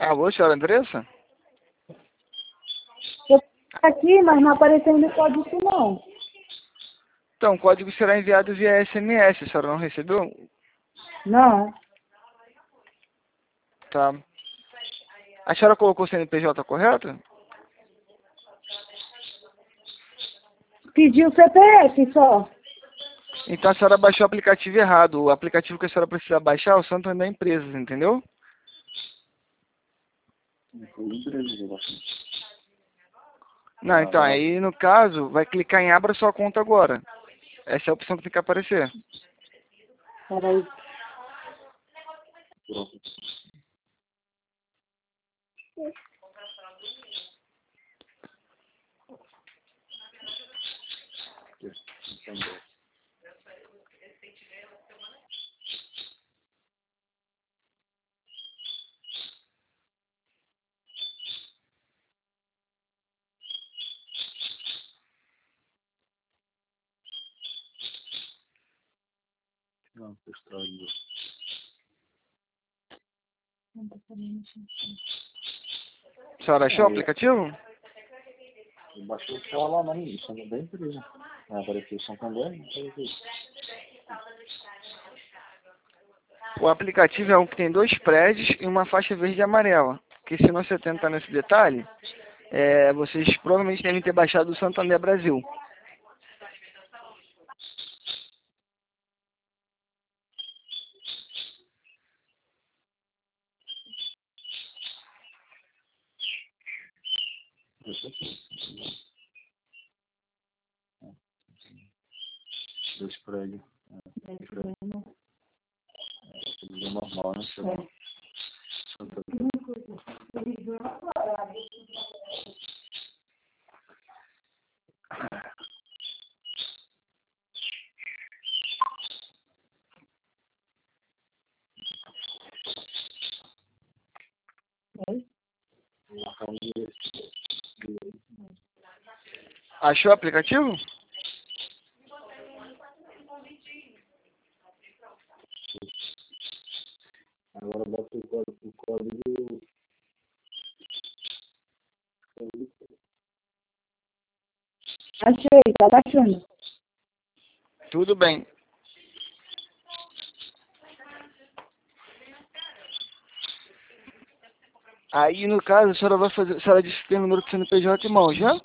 Alô, senhora Andressa? Eu tô aqui, mas não apareceu no código não. Então, o código será enviado via SMS. A senhora não recebeu? Não. Tá. A senhora colocou o CNPJ correto? Pediu o CPF só. Então a senhora baixou o aplicativo errado. O aplicativo que a senhora precisa baixar é o Santander Empresas, entendeu? Não, então aí no caso, vai clicar em abra sua conta agora. Essa é a opção que tem que aparecer. Peraí. Não, estragou. A senhora achou o aplicativo? Eu baixei o tela lá, mas isso não é bem por isso. Vai aparecer o Santander, não apareceu. O aplicativo é um que tem 2 prédios e uma faixa verde e amarela. Porque se não se atentar nesse detalhe, vocês provavelmente devem ter baixado o Santander Brasil. Dois prédios. Tudo normal, né? Achou o aplicativo? Agora bota o código. Achei, tá baixando. Tudo bem. Aí, no caso, a senhora vai fazer... A senhora disse que tem o número do CNPJ em mãos, já?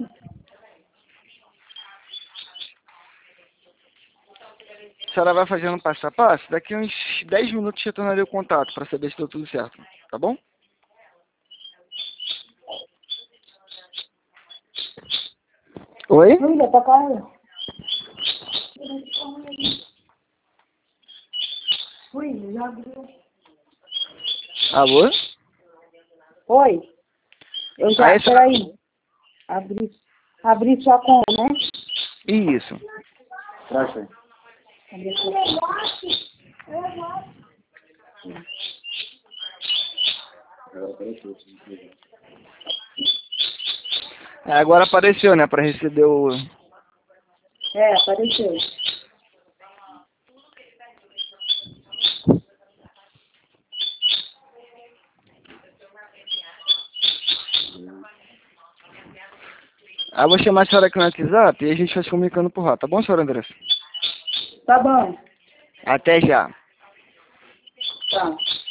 A senhora vai fazendo passo a passo. Daqui uns 10 minutos retornarei o contato para saber se deu tudo certo. Tá bom? Oi? Filha, tá caindo. Ui, já abriu. Alô? Oi. Eu já, Aí, peraí. Abri sua conta, né? Isso. Traz aí. Abri sua conta. Agora apareceu. Agora apareceu, né? Para receber o... É, apareceu. Aí eu vou chamar a senhora aqui no WhatsApp e a gente vai se comunicando por lá. Tá bom, senhora Andressa? Tá bom. Até já. Tá.